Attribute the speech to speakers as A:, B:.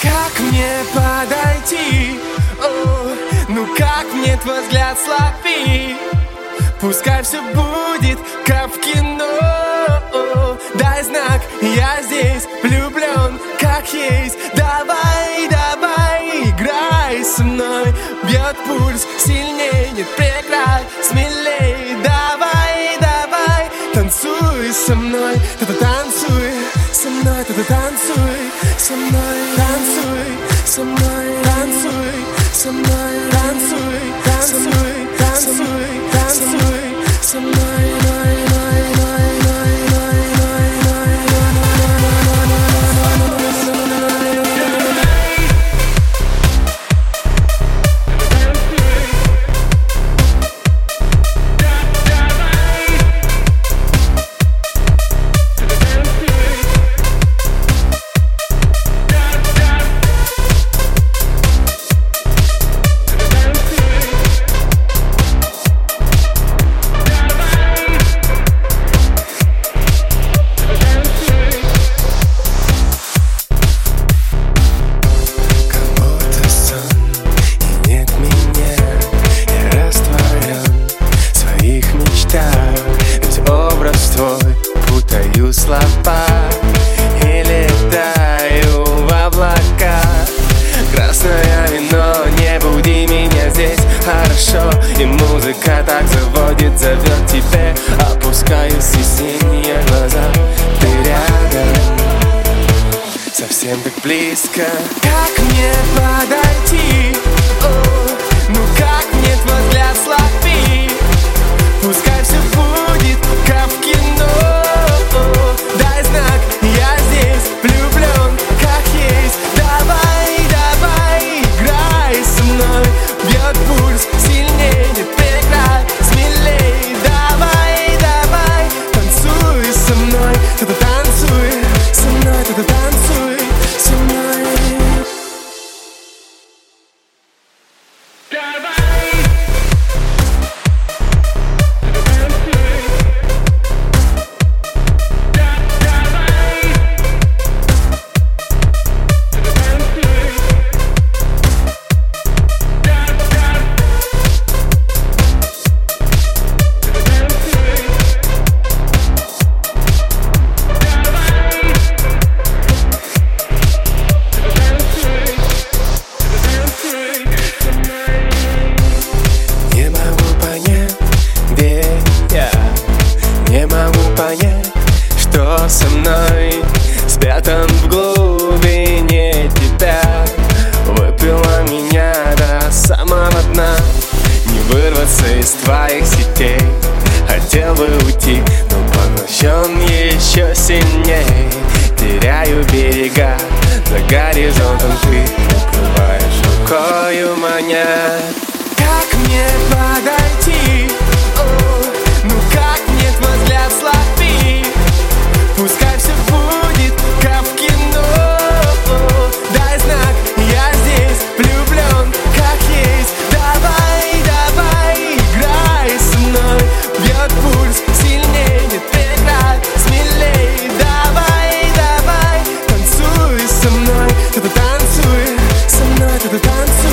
A: Как мне подойти? О, ну как мне твой взгляд словить? Пускай все будет как в кино. Дай знак, я здесь влюблен, как есть. Давай, давай, играй со мной. Бьет пульс сильнее, нет преград, смелей. Давай, давай, танцуй со мной. Танцуй со мной, танцуй со мной. Танцуй со мной, танцуй со мной. Танцуй, танцуй, танцуй, танцуй со мной. Путаю слова и летаю в облака. Красное вино, не буди меня здесь, хорошо. И музыка так заводит, зовет тебе. Опускаюсь и синие глаза, ты рядом, совсем так близко. Как мне подойти? О, ну как мне твой взгляд словить? Пускай все будет как в кино. Дай знак, я здесь влюблен, как есть. Давай, давай, играй со мной. Бьет пульс сильнее, нет преград, смелей. Давай, давай, танцуй со мной. Танцуй со мной, танцуй со мной. Что со мной спрятан в глубине тебя? Выпила меня до самого дна. Не вырваться из твоих сетей. Хотел бы уйти, но поглощен еще сильней. Теряю берега, за горизонтом ты укрываешь рукою маня. Как мне подойти? О, ну как мне твой взгляд словить? Пускай все будет как в кино. Дай знак, я здесь влюблен, как есть. Давай, давай, играй со мной. Бьет пульс сильнее, нет преград, смелей. Давай, давай, танцуй со мной. Танцуй со мной, танцуй.